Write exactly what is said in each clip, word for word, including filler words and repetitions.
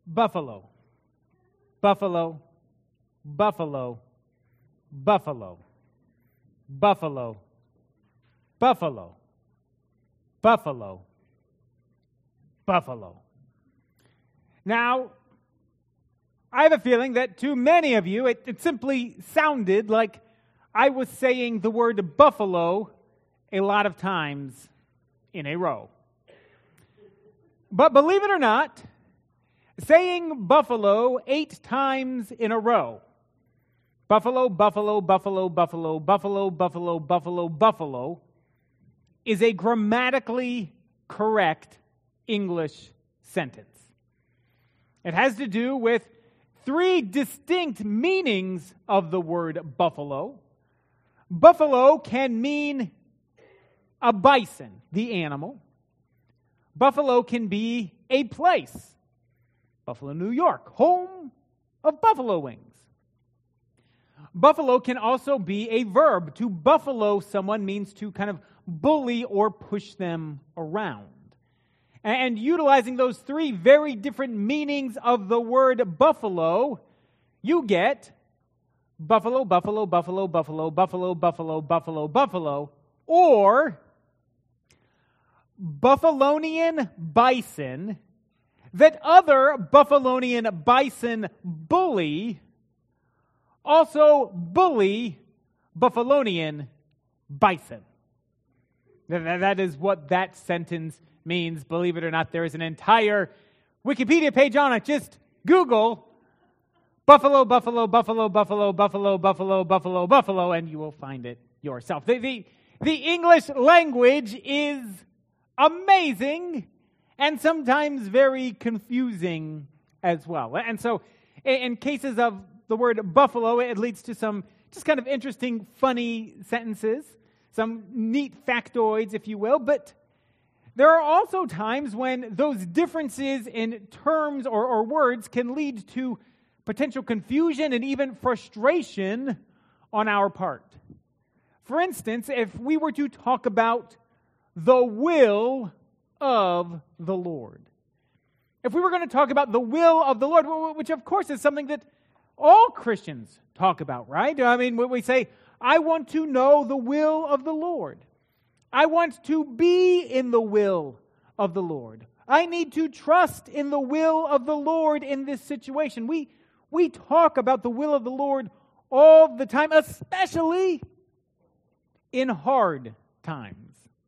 Buffalo, buffalo, buffalo, buffalo, buffalo, buffalo, buffalo, buffalo. Now, I have a feeling that to many of you, it, it simply sounded like I was saying the word buffalo a lot of times in a row. But believe it or not, saying buffalo eight times in a row, buffalo, buffalo, buffalo, buffalo, buffalo, buffalo, buffalo, buffalo, is a grammatically correct English sentence. It has to do with three distinct meanings of the word buffalo. Buffalo can mean a bison, the animal. Buffalo can be a place. Buffalo, New York, home of buffalo wings. Buffalo can also be a verb. To buffalo someone means to kind of bully or push them around. And utilizing those three very different meanings of the word buffalo, you get buffalo, buffalo, buffalo, buffalo, buffalo, buffalo, buffalo, buffalo, or Buffalonian bison that other Buffalonian bison bully also bully Buffalonian bison. That is what that sentence means. Believe it or not, there is an entire Wikipedia page on it. Just Google buffalo, buffalo, buffalo, buffalo, buffalo, buffalo, buffalo, buffalo, and you will find it yourself. The, the, the English language is amazing and sometimes very confusing as well. And so in cases of the word buffalo, it leads to some just kind of interesting, funny sentences, some neat factoids, if you will. But there are also times when those differences in terms or, or words can lead to potential confusion and even frustration on our part. For instance, if we were to talk about the will of the Lord. If we were going to talk about the will of the Lord, which of course is something that all Christians talk about, right? I mean, when we say, I want to know the will of the Lord. I want to be in the will of the Lord. I need to trust in the will of the Lord in this situation. We, we talk about the will of the Lord all the time, especially in hard times.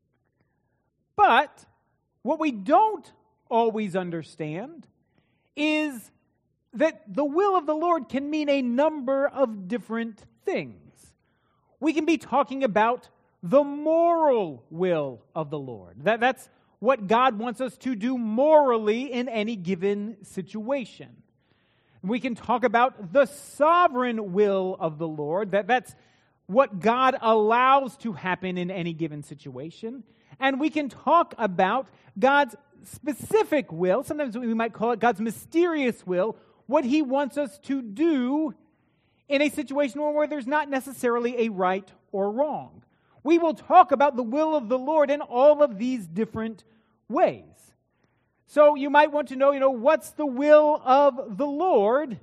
But what we don't always understand is that the will of the Lord can mean a number of different things. We can be talking about the moral will of the Lord. That, that's what God wants us to do morally in any given situation. We can talk about the sovereign will of the Lord. That, that's what God allows to happen in any given situation. And we can talk about God's specific will, sometimes we might call it God's mysterious will, what He wants us to do in a situation where there's not necessarily a right or wrong. We will talk about the will of the Lord in all of these different ways. So you might want to know, you know, what's the will of the Lord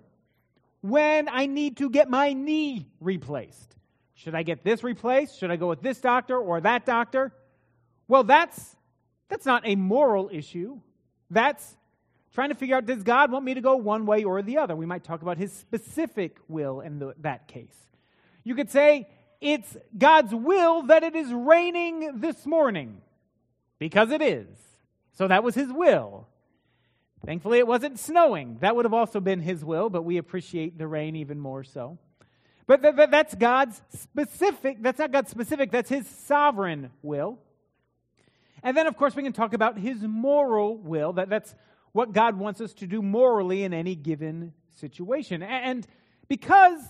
when I need to get my knee replaced? Should I get this replaced? Should I go with this doctor or that doctor? Well, that's that's not a moral issue. That's trying to figure out, does God want me to go one way or the other? We might talk about His specific will in the, that case. You could say, it's God's will that it is raining this morning, because it is. So that was His will. Thankfully, it wasn't snowing. That would have also been His will, but we appreciate the rain even more so. But th- th- that's God's specific, that's not God's specific, that's His sovereign will. And then, of course, we can talk about His moral will. That, that's what God wants us to do morally in any given situation. And because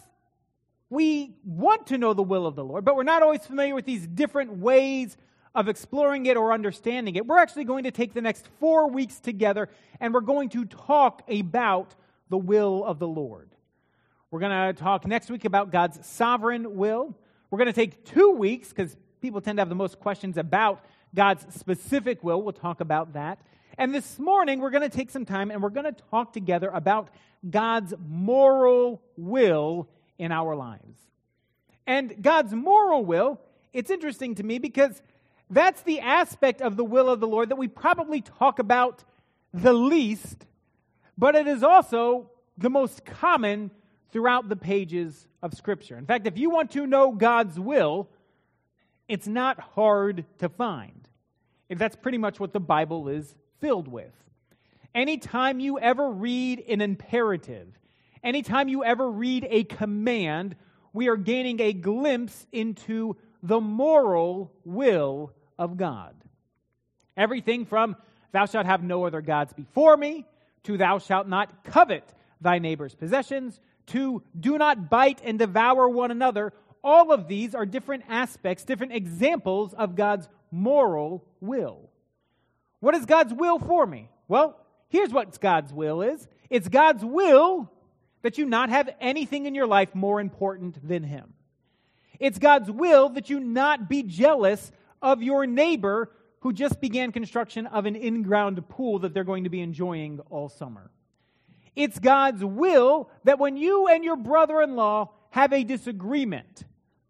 we want to know the will of the Lord, but we're not always familiar with these different ways of exploring it or understanding it, we're actually going to take the next four weeks together, and we're going to talk about the will of the Lord. We're going to talk next week about God's sovereign will. We're going to take two weeks, because people tend to have the most questions about God's specific will. We'll talk about that. And this morning, we're going to take some time and we're going to talk together about God's moral will in our lives. And God's moral will, it's interesting to me because that's the aspect of the will of the Lord that we probably talk about the least, but it is also the most common throughout the pages of Scripture. In fact, if you want to know God's will, it's not hard to find. That's pretty much what the Bible is filled with. Anytime you ever read an imperative, anytime you ever read a command, we are gaining a glimpse into the moral will of God. Everything from thou shalt have no other gods before me, to thou shalt not covet thy neighbor's possessions, to do not bite and devour one another. All of these are different aspects, different examples of God's moral will. What is God's will for me? Well, here's what God's will is. It's God's will that you not have anything in your life more important than Him. It's God's will that you not be jealous of your neighbor who just began construction of an in-ground pool that they're going to be enjoying all summer. It's God's will that when you and your brother-in-law have a disagreement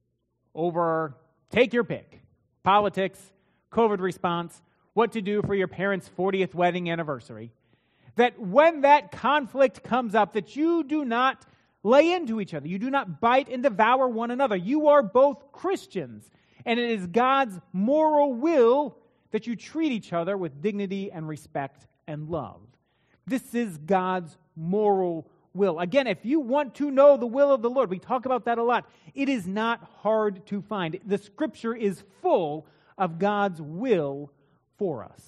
over, take your pick, politics, COVID response, what to do for your parents' fortieth wedding anniversary, that when that conflict comes up, that you do not lay into each other. You do not bite and devour one another. You are both Christians, and it is God's moral will that you treat each other with dignity and respect and love. This is God's moral will. Again, if you want to know the will of the Lord, we talk about that a lot. It is not hard to find. The Scripture is full of God's will for us.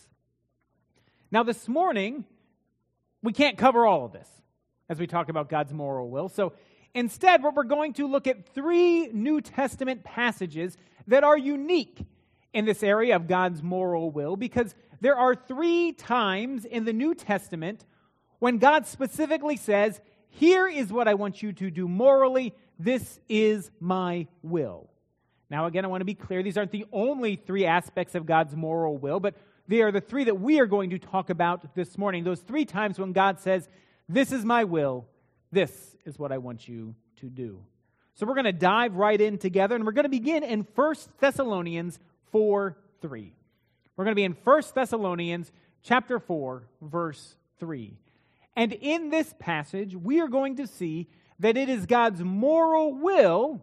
Now, this morning, we can't cover all of this as we talk about God's moral will. So instead, we're going to look at three New Testament passages that are unique in this area of God's moral will, because there are three times in the New Testament when God specifically says, here is what I want you to do morally. This is my will. Now, again, I want to be clear. These aren't the only three aspects of God's moral will, but they are the three that we are going to talk about this morning. Those three times when God says, this is my will, this is what I want you to do. So we're going to dive right in together, and we're going to begin in First Thessalonians four three. We're going to be in First Thessalonians chapter four, verse three. And in this passage, we are going to see that it is God's moral will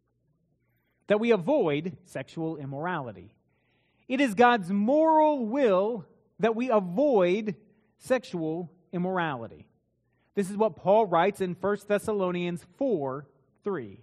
that we avoid sexual immorality. It is God's moral will that we avoid sexual immorality. This is what Paul writes in First Thessalonians four three.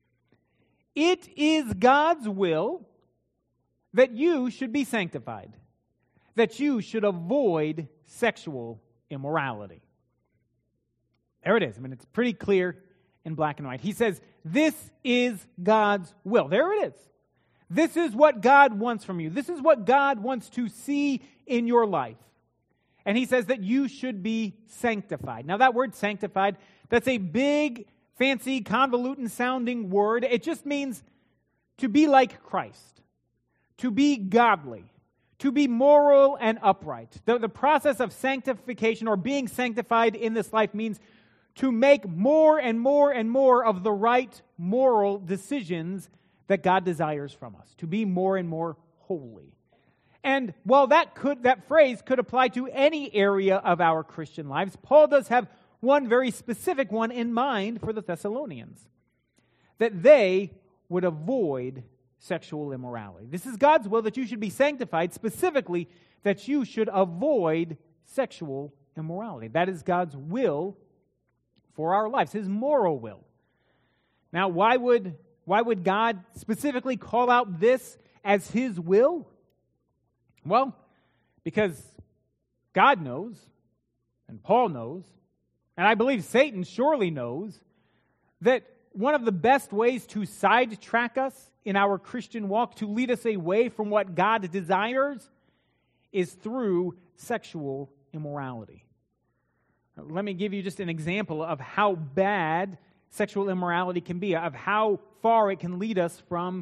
It is God's will that you should be sanctified, that you should avoid sexual immorality. There it is. I mean, it's pretty clear in black and white. He says, this is God's will. There it is. This is what God wants from you. This is what God wants to see in your life. And he says that you should be sanctified. Now, that word sanctified, that's a big, fancy, convoluted-sounding word. It just means to be like Christ, to be godly, to be moral and upright. The, the process of sanctification or being sanctified in this life means to make more and more and more of the right moral decisions that God desires from us, to be more and more holy. And while that could that phrase could apply to any area of our Christian lives, Paul does have one very specific one in mind for the Thessalonians, that they would avoid sexual immorality. This is God's will that you should be sanctified, specifically that you should avoid sexual immorality. That is God's will for our lives, His moral will. Now, why would why would God specifically call out this as His will? Well, because God knows, and Paul knows, and I believe Satan surely knows, that one of the best ways to sidetrack us in our Christian walk, to lead us away from what God desires, is through sexual immorality. Let me give you just an example of how bad sexual immorality can be, of how far it can lead us from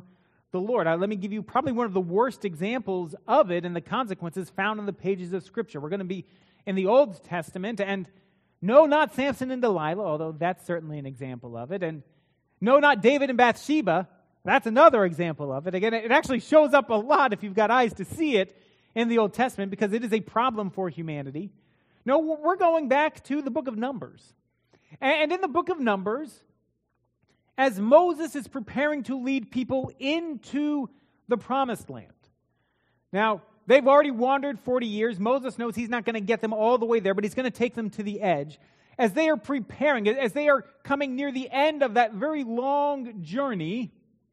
the Lord. Uh, let me give you probably one of the worst examples of it and the consequences found in the pages of Scripture. We're going to be in the Old Testament, and no, not Samson and Delilah, although that's certainly an example of it, and no, not David and Bathsheba. That's another example of it. Again, it actually shows up a lot if you've got eyes to see it in the Old Testament because it is a problem for humanity. No, we're going back to the book of Numbers. And in the book of Numbers, as Moses is preparing to lead people into the promised land. Now, they've already wandered forty years. Moses knows he's not going to get them all the way there, but he's going to take them to the edge. As they are preparing, as they are coming near the end of that very long journey,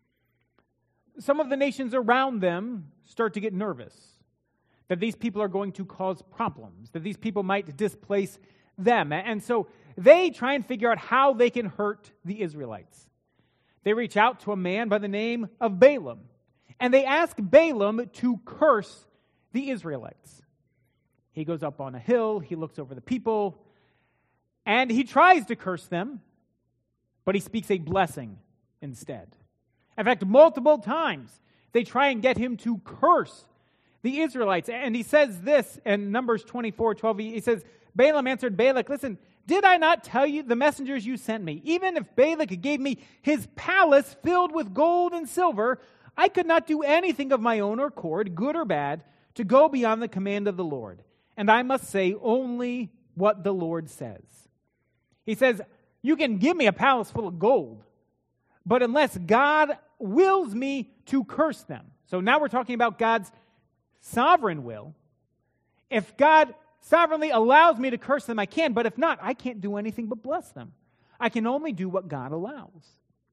some of the nations around them start to get nervous that these people are going to cause problems, that these people might displace them. And so they try and figure out how they can hurt the Israelites. They reach out to a man by the name of Balaam, and they ask Balaam to curse the Israelites. He goes up on a hill, he looks over the people, and he tries to curse them, but he speaks a blessing instead. In fact, multiple times they try and get him to curse the Israelites. And he says this in Numbers twenty-four twelve. He says, Balaam answered Balak, listen, did I not tell you the messengers you sent me? Even if Balak gave me his palace filled with gold and silver, I could not do anything of my own accord, good or bad, to go beyond the command of the Lord. And I must say only what the Lord says. He says, you can give me a palace full of gold, but unless God wills me to curse them. So now we're talking about God's sovereign will. If God sovereignly allows me to curse them, I can, but if not, I can't do anything but bless them. I can only do what God allows.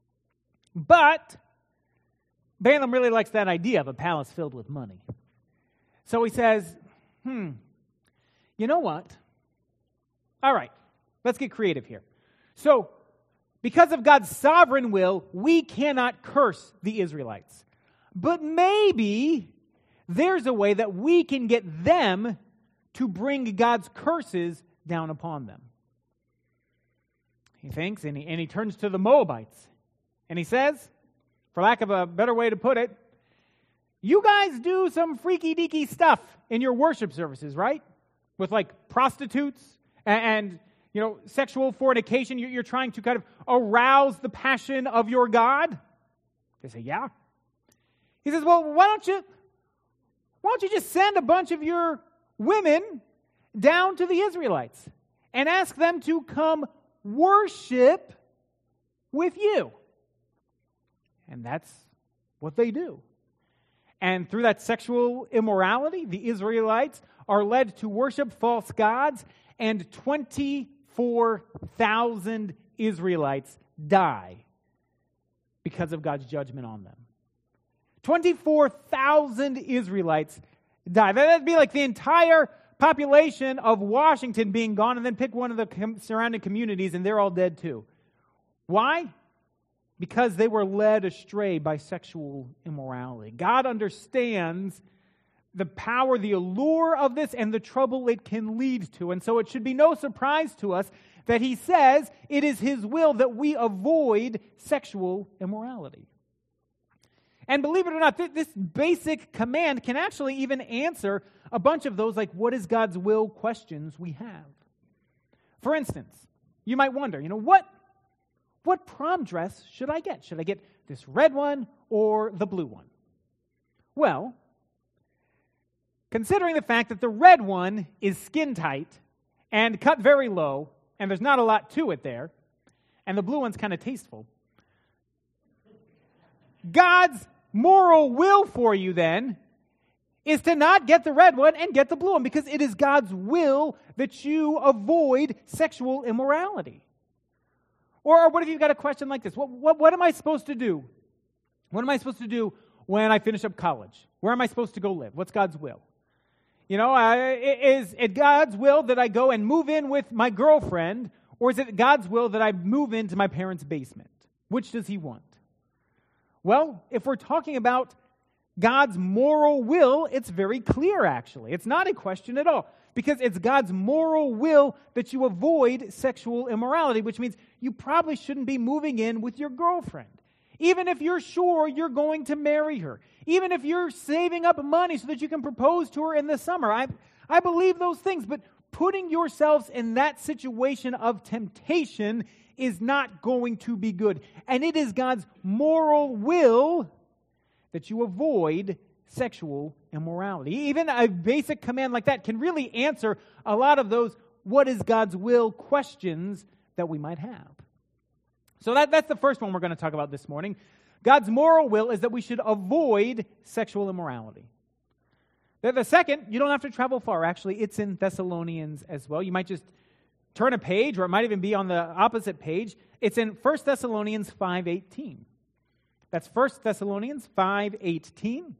But Balaam really likes that idea of a palace filled with money. So he says, hmm, you know what? All right, let's get creative here. So, because of God's sovereign will, we cannot curse the Israelites. But maybe there's a way that we can get them to bring God's curses down upon them. He thinks, and he, and he turns to the Moabites, and he says, for lack of a better way to put it, you guys do some freaky-deaky stuff in your worship services, right? With like prostitutes and, and you know, sexual fornication. You're, you're trying to kind of arouse the passion of your God. They say, yeah. He says, well, why don't you, why don't you just send a bunch of your women down to the Israelites and ask them to come worship with you? And that's what they do. And through that sexual immorality, the Israelites are led to worship false gods, and twenty-four thousand Israelites die because of God's judgment on them. twenty-four thousand Israelites die. That'd be like the entire population of Washington being gone, and then pick one of the com- surrounding communities, and they're all dead too. Why? Because they were led astray by sexual immorality. God understands the power, the allure of this, and the trouble it can lead to. And so it should be no surprise to us that he says it is his will that we avoid sexual immorality. And believe it or not, th- this basic command can actually even answer a bunch of those, like, what is God's will questions we have. For instance, you might wonder, you know, what, what prom dress should I get? Should I get this red one or the blue one? Well, considering the fact that the red one is skin tight and cut very low, and there's not a lot to it there, and the blue one's kind of tasteful, God's moral will for you then is to not get the red one and get the blue one, because it is God's will that you avoid sexual immorality. Or, or what if you've got a question like this? What, what, what am I supposed to do? What am I supposed to do when I finish up college? Where am I supposed to go live? What's God's will? You know, uh, is it God's will that I go and move in with my girlfriend, or is it God's will that I move into my parents' basement? Which does he want? Well, if we're talking about God's moral will, it's very clear, actually. It's not a question at all, because it's God's moral will that you avoid sexual immorality, which means you probably shouldn't be moving in with your girlfriend. even if you're sure you're going to marry her, even if you're saving up money so that you can propose to her in the summer. I, I believe those things, but putting yourselves in that situation of temptation is not going to be good. And it is God's moral will that you avoid sexual immorality. Even a basic command like that can really answer a lot of those what is God's will questions that we might have. So that, that's the first one we're going to talk about this morning. God's moral will is that we should avoid sexual immorality. The, the second, you don't have to travel far. Actually, it's in Thessalonians as well. You might just turn a page, or it might even be on the opposite page. It's in First Thessalonians five eighteen. That's First Thessalonians five eighteen.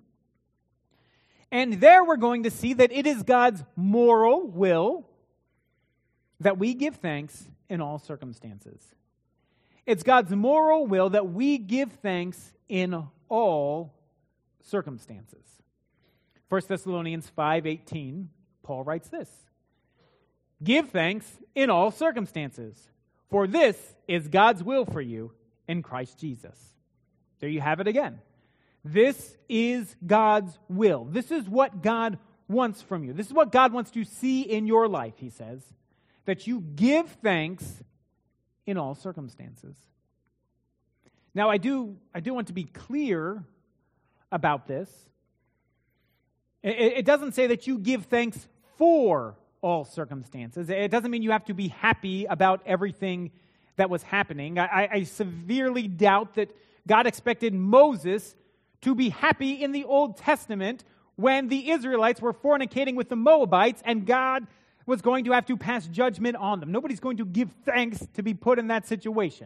And there we're going to see that it is God's moral will that we give thanks in all circumstances. It's God's moral will that we give thanks in all circumstances. First Thessalonians five eighteen, Paul writes this: "Give thanks in all circumstances, for this is God's will for you in Christ Jesus." There you have it again. This is God's will. This is what God wants from you. This is what God wants to see in your life, he says, that you give thanks in all circumstances. Now, I do, I do want to be clear about this. It, it doesn't say that you give thanks for all circumstances. It doesn't mean you have to be happy about everything that was happening. I, I severely doubt that God expected Moses to be happy in the Old Testament when the Israelites were fornicating with the Moabites and God was going to have to pass judgment on them. Nobody's going to give thanks to be put in that situation.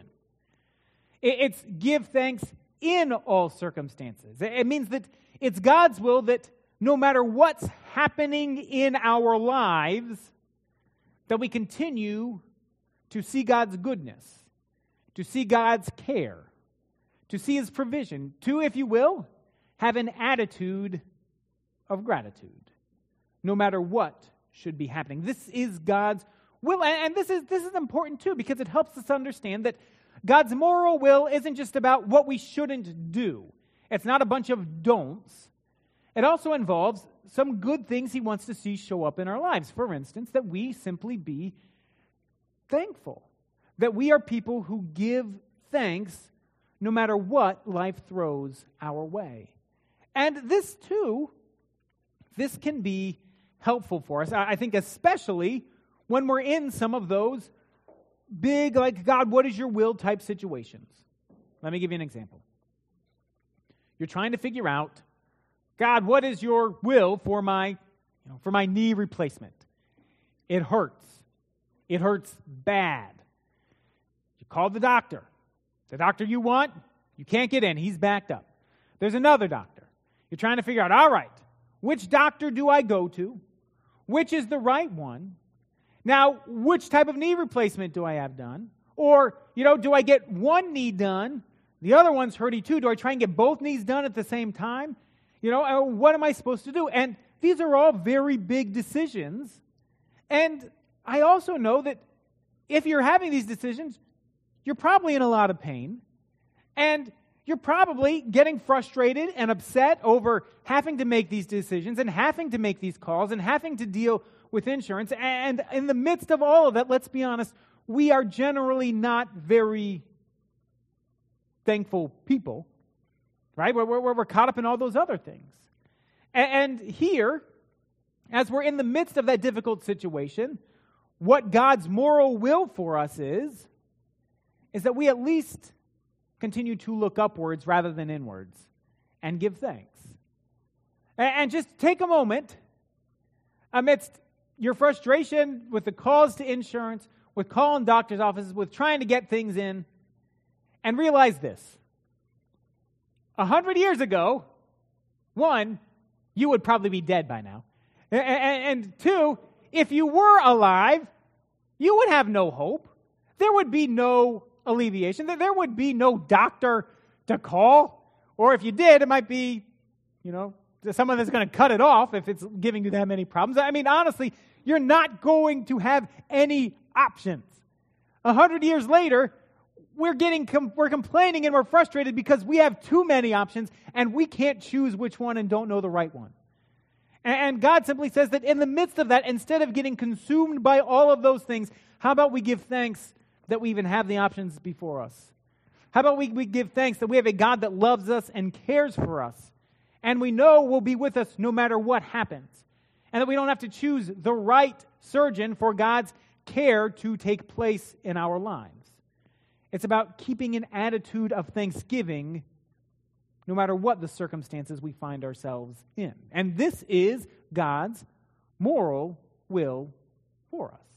It's give thanks in all circumstances. It means that it's God's will that no matter what's happening in our lives, that we continue to see God's goodness, to see God's care, to see His provision, to, if you will, have an attitude of gratitude, no matter what should be happening. This is God's will, and this is this is important too, because it helps us understand that God's moral will isn't just about what we shouldn't do. It's not a bunch of don'ts. It also involves some good things He wants to see show up in our lives. For instance, that we simply be thankful, that we are people who give thanks no matter what life throws our way. And this too, this can be helpful for us. I think especially when we're in some of those big, like, God, what is your will type situations. Let me give you an example. You're trying to figure out, God, what is your will for my, you know, for my knee replacement? It hurts. It hurts bad. You call the doctor. The doctor you want, you can't get in. He's backed up. There's another doctor. You're trying to figure out, all right, which doctor do I go to? Which is the right one? Now, which type of knee replacement do I have done? Or, you know, do I get one knee done? The other one's hurting too. Do I try and get both knees done at the same time? You know, what am I supposed to do? And these are all very big decisions. And I also know that if you're having these decisions, you're probably in a lot of pain. And you're probably getting frustrated and upset over having to make these decisions and having to make these calls and having to deal with insurance. And in the midst of all of that, let's be honest, we are generally not very thankful people, right? We're, we're, we're caught up in all those other things. And here, as we're in the midst of that difficult situation, what God's moral will for us is, is that we at least continue to look upwards rather than inwards and give thanks. And just take a moment amidst your frustration with the calls to insurance, with calling doctor's offices, with trying to get things in, and realize this. A hundred years ago, one, you would probably be dead by now. And two, if you were alive, you would have no hope. There would be no alleviation. There would be no doctor to call. Or if you did, it might be, you know, someone that's going to cut it off if it's giving you that many problems. I mean, honestly, you're not going to have any options. A hundred years later, we're getting com- we're complaining and we're frustrated because we have too many options and we can't choose which one and don't know the right one. And God simply says that in the midst of that, instead of getting consumed by all of those things, how about we give thanks that we even have the options before us? How about we, we give thanks that we have a God that loves us and cares for us, and we know will be with us no matter what happens, and that we don't have to choose the right surgeon for God's care to take place in our lives. It's about keeping an attitude of thanksgiving no matter what the circumstances we find ourselves in. And this is God's moral will for us.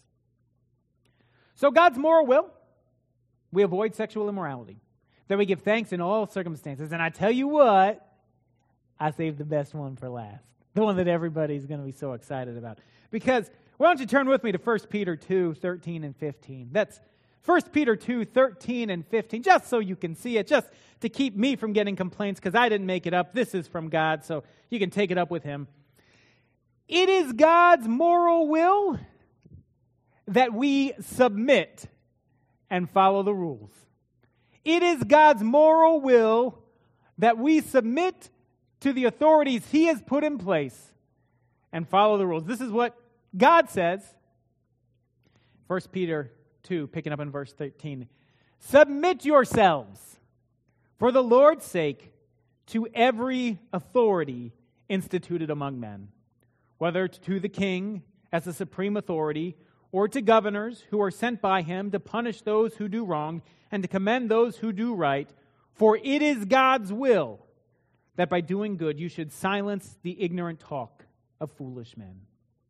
So God's moral will, we avoid sexual immorality, that we give thanks in all circumstances. And I tell you what, I saved the best one for last, the one that everybody's going to be so excited about. Because, why don't you turn with me to First Peter two, thirteen and fifteen. That's First Peter two, thirteen and fifteen, just so you can see it, just to keep me from getting complaints, because I didn't make it up. This is from God, so you can take it up with Him. It is God's moral will that we submit and follow the rules. It is God's moral will that we submit to the authorities He has put in place and follow the rules. This is what God says. First Peter two, picking up in verse thirteen. Submit yourselves, for the Lord's sake, to every authority instituted among men, whether to the king as the supreme authority, or to governors who are sent by him to punish those who do wrong and to commend those who do right. For it is God's will that by doing good you should silence the ignorant talk of foolish men.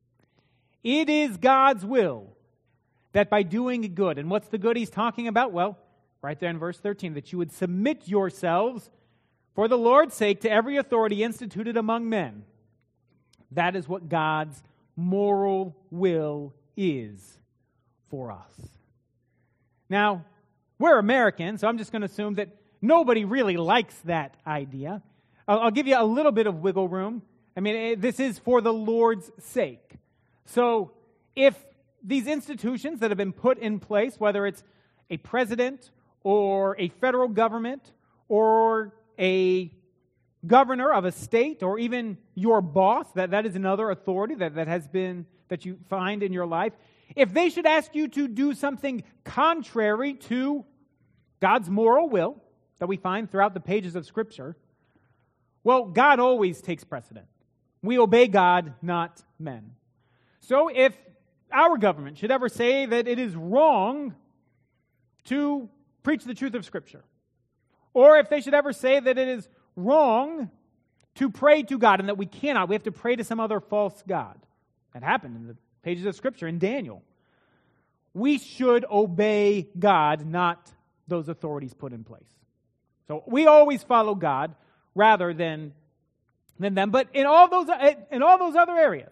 It is God's will that by doing good, and what's the good He's talking about? Well, right there in verse thirteen, that you would submit yourselves for the Lord's sake to every authority instituted among men. That is what God's moral will is for us. Now, we're Americans, so I'm just going to assume that nobody really likes that idea. I'll, I'll give you a little bit of wiggle room. I mean, it, this is for the Lord's sake. So, if these institutions that have been put in place, whether it's a president or a federal government or a governor of a state or even your boss, that, that is another authority that, that has been, that you find in your life, if they should ask you to do something contrary to God's moral will that we find throughout the pages of Scripture, well, God always takes precedent. We obey God, not men. So if our government should ever say that it is wrong to preach the truth of Scripture, or if they should ever say that it is wrong to pray to God and that we cannot, we have to pray to some other false god. That happened in the pages of Scripture in Daniel. We should obey God, not those authorities put in place. So we always follow God rather than, than them. But in all those in all those other areas,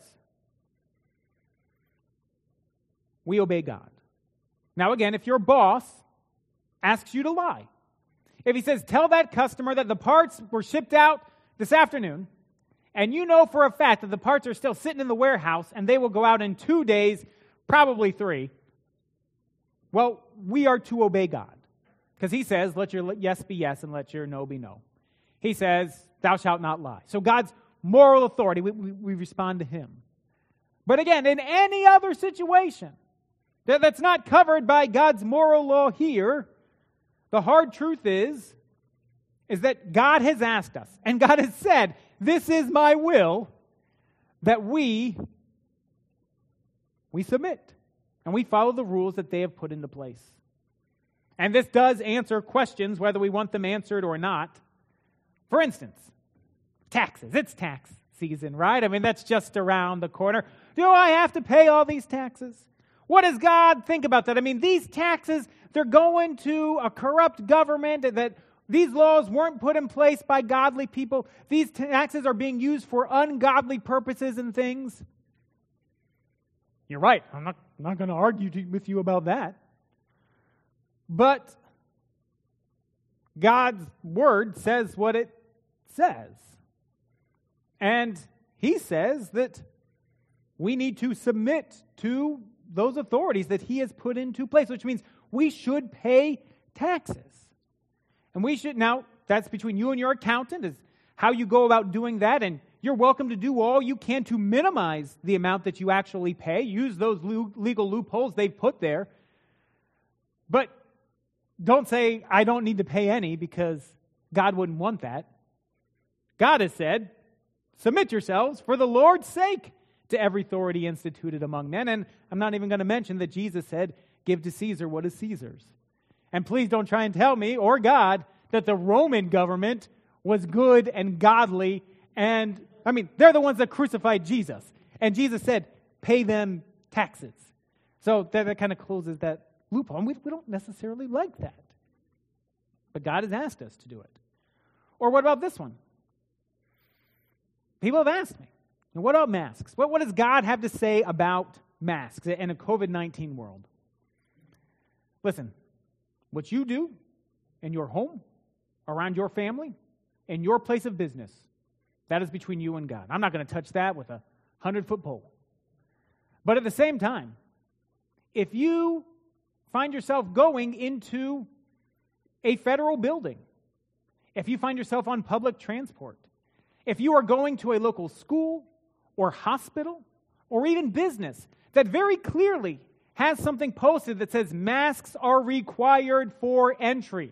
we obey God. Now again, if your boss asks you to lie, if he says, tell that customer that the parts were shipped out this afternoon, and you know for a fact that the parts are still sitting in the warehouse and they will go out in two days, probably three, well, we are to obey God. Because he says, let your yes be yes and let your no be no. He says, thou shalt not lie. So God's moral authority, we, we, we respond to Him. But again, in any other situation that, that's not covered by God's moral law here, the hard truth is, is that God has asked us, and God has said, this is my will, that we, we submit, and we follow the rules that they have put into place. And this does answer questions, whether we want them answered or not. For instance, taxes. It's tax season, right? I mean, that's just around the corner. Do I have to pay all these taxes? What does God think about that? I mean, these taxes, they're going to a corrupt government, that these laws weren't put in place by godly people. These taxes are being used for ungodly purposes and things. You're right. I'm not, not going to argue to, with you about that. But God's Word says what it says. And He says that we need to submit to those authorities that He has put into place, which means we should pay taxes. And we should, now, that's between you and your accountant, is how you go about doing that, and you're welcome to do all you can to minimize the amount that you actually pay. Use those legal loopholes they've put there. But don't say, I don't need to pay any, because God wouldn't want that. God has said, submit yourselves for the Lord's sake to every authority instituted among men. And I'm not even going to mention that Jesus said, give to Caesar what is Caesar's. And please don't try and tell me, or God, that the Roman government was good and godly. And, I mean, they're the ones that crucified Jesus. And Jesus said, pay them taxes. So that, that kind of closes that loophole. And we, we don't necessarily like that. But God has asked us to do it. Or what about this one? People have asked me, what about masks? What, what does God have to say about masks in a covid nineteen world? Listen, what you do in your home, around your family, in your place of business, that is between you and God. I'm not going to touch that with a hundred-foot pole. But at the same time, if you find yourself going into a federal building, if you find yourself on public transport, if you are going to a local school or hospital or even business that very clearly has something posted that says masks are required for entry,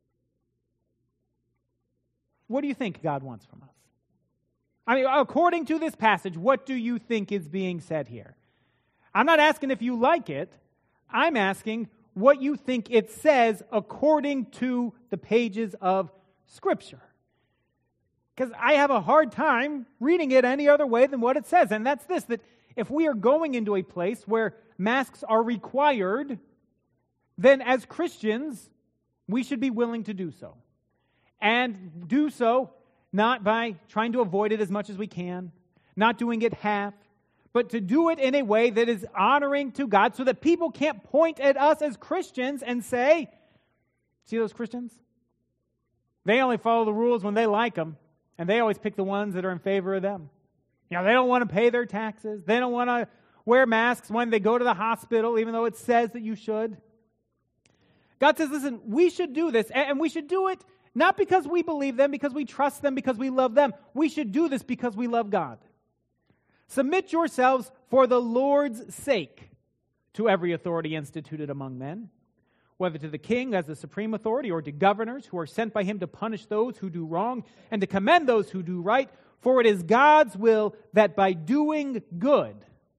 what do you think God wants from us? I mean, according to this passage, what do you think is being said here? I'm not asking if you like it. I'm asking what you think it says according to the pages of Scripture. Because I have a hard time reading it any other way than what it says. And that's this, that if we are going into a place where masks are required, then as Christians, we should be willing to do so. And do so not by trying to avoid it as much as we can, not doing it half, but to do it in a way that is honoring to God so that people can't point at us as Christians and say, see those Christians? They only follow the rules when they like them. And they always pick the ones that are in favor of them. You know, they don't want to pay their taxes. They don't want to wear masks when they go to the hospital, even though it says that you should. God says, listen, we should do this. And we should do it not because we believe them, because we trust them, because we love them. We should do this because we love God. Submit yourselves for the Lord's sake to every authority instituted among men, whether to the king as the supreme authority or to governors who are sent by him to punish those who do wrong and to commend those who do right. For it is God's will that by doing good,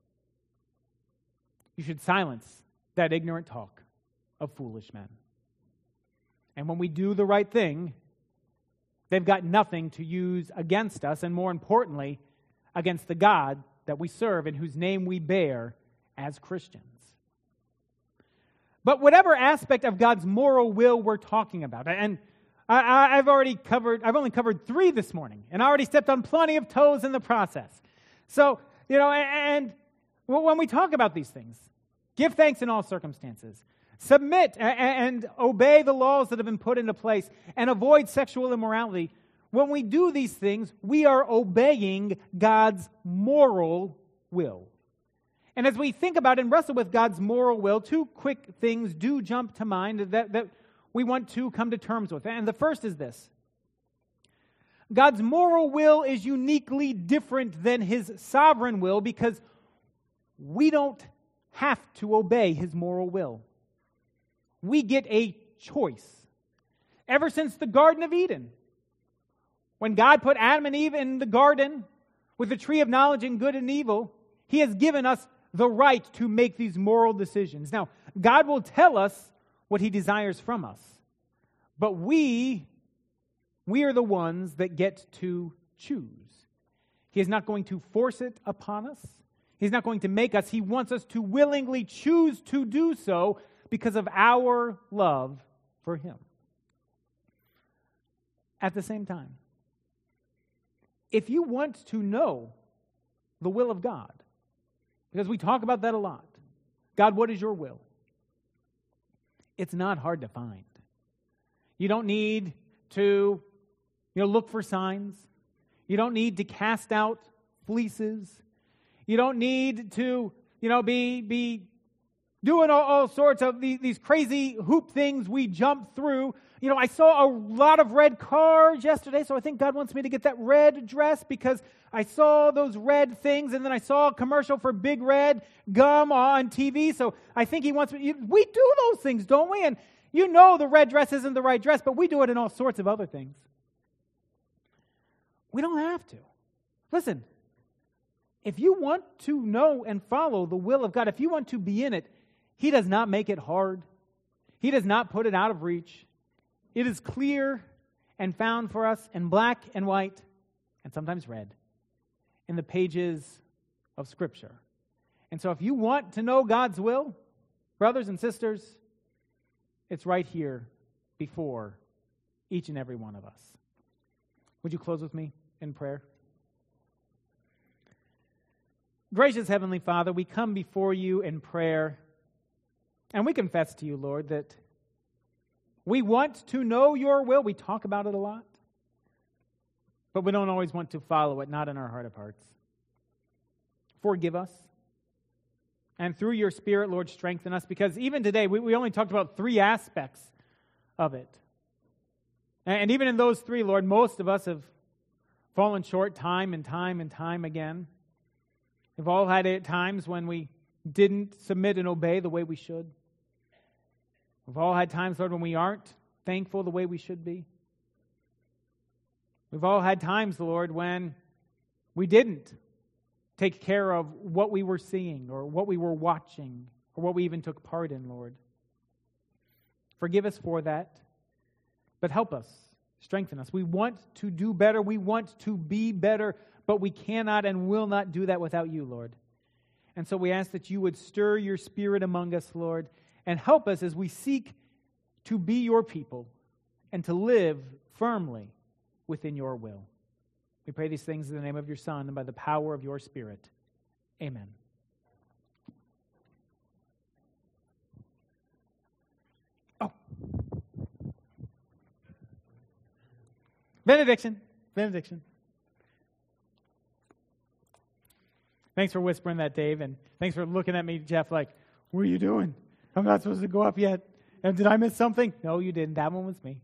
you should silence that ignorant talk of foolish men. And when we do the right thing, they've got nothing to use against us, and more importantly, against the God that we serve and whose name we bear as Christians. But whatever aspect of God's moral will we're talking about, and I, I've already covered, I've only covered three this morning, and I already stepped on plenty of toes in the process. So, you know, and when we talk about these things, give thanks in all circumstances, submit and obey the laws that have been put into place, and avoid sexual immorality. When we do these things, we are obeying God's moral will. And as we think about and wrestle with God's moral will, two quick things do jump to mind that, that we want to come to terms with. And the first is this. God's moral will is uniquely different than His sovereign will because we don't have to obey His moral will. We get a choice. Ever since the Garden of Eden, when God put Adam and Eve in the garden with the tree of knowledge and good and evil, He has given us the right to make these moral decisions. Now, God will tell us what He desires from us, but we, we are the ones that get to choose. He is not going to force it upon us. He's not going to make us. He wants us to willingly choose to do so because of our love for Him. At the same time, if you want to know the will of God, because we talk about that a lot. God, what is your will? It's not hard to find. You don't need to, you know, look for signs. You don't need to cast out fleeces. You don't need to, you know, be be doing all, all sorts of these, these crazy hoop things we jump through. You know, I saw a lot of red cars yesterday, so I think God wants me to get that red dress because I saw those red things, and then I saw a commercial for Big Red gum on T V, so I think He wants me. We do those things, don't we? And you know the red dress isn't the right dress, but we do it in all sorts of other things. We don't have to. Listen, if you want to know and follow the will of God, if you want to be in it, He does not make it hard. He does not put it out of reach. It is clear and found for us in black and white, and sometimes red, in the pages of Scripture. And so if you want to know God's will, brothers and sisters, it's right here before each and every one of us. Would you close with me in prayer? Gracious Heavenly Father, we come before you in prayer, and we confess to you, Lord, that we want to know your will. We talk about it a lot, but we don't always want to follow it, not in our heart of hearts. Forgive us. And through your Spirit, Lord, strengthen us, because even today, we, we only talked about three aspects of it. And, and even in those three, Lord, most of us have fallen short time and time and time again. We've all had times when we didn't submit and obey the way we should. We've all had times, Lord, when we aren't thankful the way we should be. We've all had times, Lord, when we didn't take care of what we were seeing or what we were watching or what we even took part in, Lord. Forgive us for that, but help us, strengthen us. We want to do better. We want to be better, but we cannot and will not do that without you, Lord. And so we ask that you would stir your Spirit among us, Lord, and help us as we seek to be your people and to live firmly within your will. We pray these things in the name of your Son and by the power of your Spirit. Amen. Oh. Benediction. Benediction. Thanks for whispering that, Dave, and thanks for looking at me, Jeff, like, what are you doing? I'm not supposed to go up yet. And did I miss something? No, you didn't. That one was me.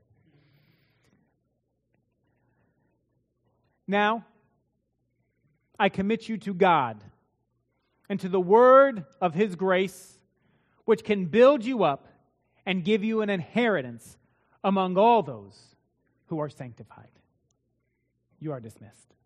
Now, I commit you to God and to the word of His grace, which can build you up and give you an inheritance among all those who are sanctified. You are dismissed.